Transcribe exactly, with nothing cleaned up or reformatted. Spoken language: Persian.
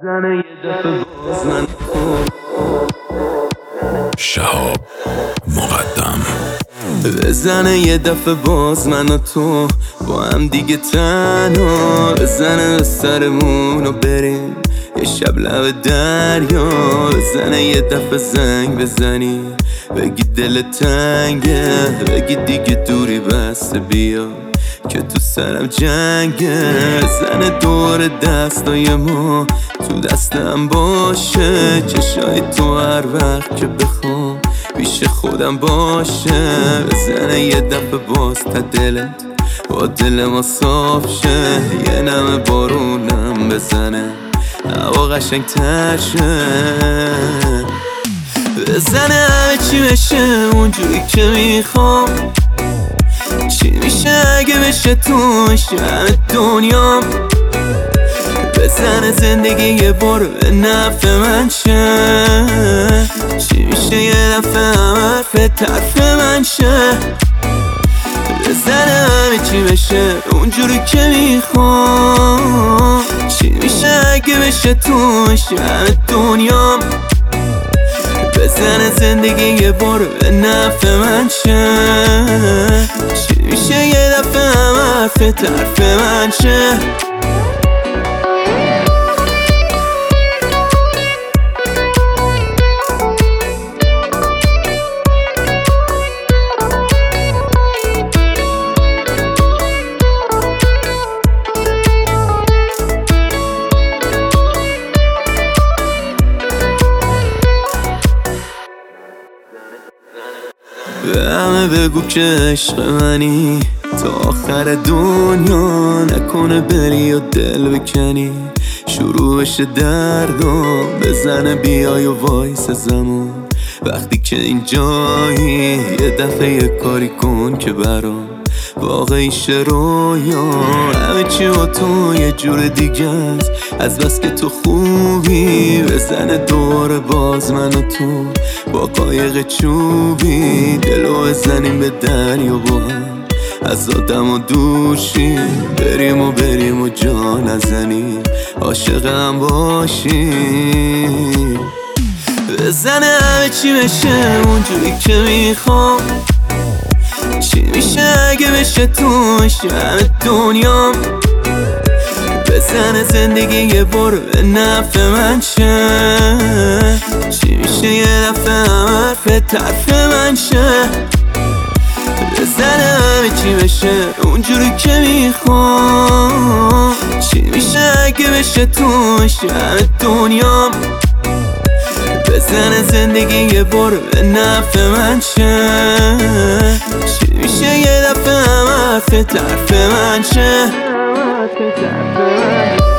بزنه یه دفعه باز من شهاب مقدم بزنه یه دفعه باز من و تو با هم دیگه تنها، بزنه به سرمون و بریم یه شب لب دریا. بزنه یه دفعه زنگ بزنی بگی دل تنگه، بگی دیگه دوری بسته بیا که تو سرم جنگه. بزنه دور دستای ما تو دستم باشه، چشای تو هر وقت که بخوام پیش خودم باشه. بزنه یه دفعه باز تا دلت با دل ما صاف شه، یه نم بارونم بزنه هوا قشنگ تر شه. بزنه همه چی بشه اونجوری که میخوام، چی میشه اگه بشه تو بشه همه دنیام. بزنه زندگی یه بار به نفع من شه، چی میشه یه دفعه همه حرف طرف من شه. بزنه همه چی بشه اونجوری که میخوام، چی میشه اگه بشه تو بشه همه دنیام. بزنه زندگی یه بار به نفع من شه، چی میشه یه دفعه همه حرف طرف من شه. به همه بگو که عشق منی تا آخر دنیا، نکنه بری و دل بکنی شروع بشه دردم. بزنه بیای و وایس زمان وقتی که اینجایی، یه دفعه یه کاری کن که برام واقعی شه رویا. همه چی با تو یه جور دیگه است از بس که تو خوبی. بزنه دور باز من و تو با قایق چوبی، دلو بزنیم به دریا با هم از آدم و دوشیم. بریم و بریم و جا نزنیم عاشقم باشیم. بزنه همه چی بشه اونجوری که میخوام، چی میشه اگه بشه تو بشه همه دنیام. بزنه زندگی یه بار به نفع من شه، چی میشه یه دفعه همه حرف طرف من شه. بزنه همه چی بشه اونجوری که میخوام، چی میشه اگه بشه تو بشه همه دنیام. بزنه زندگی یه بار به نفع من شه، چی میشه یه دفعه همه حرف طرف من شه.